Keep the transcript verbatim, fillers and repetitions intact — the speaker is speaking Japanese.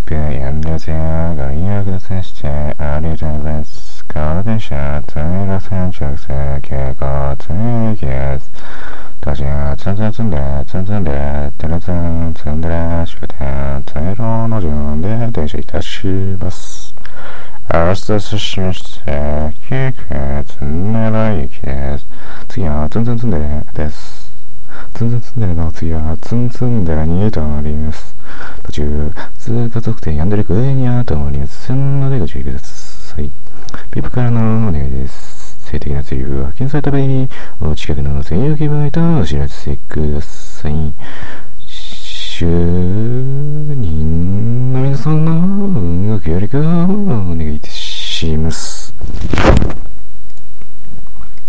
別遠慮せやご利用くださいしてありがとうございます。この電車、通路線直線、傾向、通行です。私はツンツンツンで、ツンツンで、テレツン、ツンデレ、終点、通路の順で電車いたします。アスタスしまして、キク、ツンデレ行きです。次はツンツンツンデレです。ツンツンツンデレの次はツンツンデレにとおります。途中、通過特定ヤンデレク上にあとおります。線路でご注意ください。ピップからのお願いです。性的なセリフが発見された場合に、お近くの専用機バイトをお知らせください。就任の皆さんの運動協力をお願いいたします。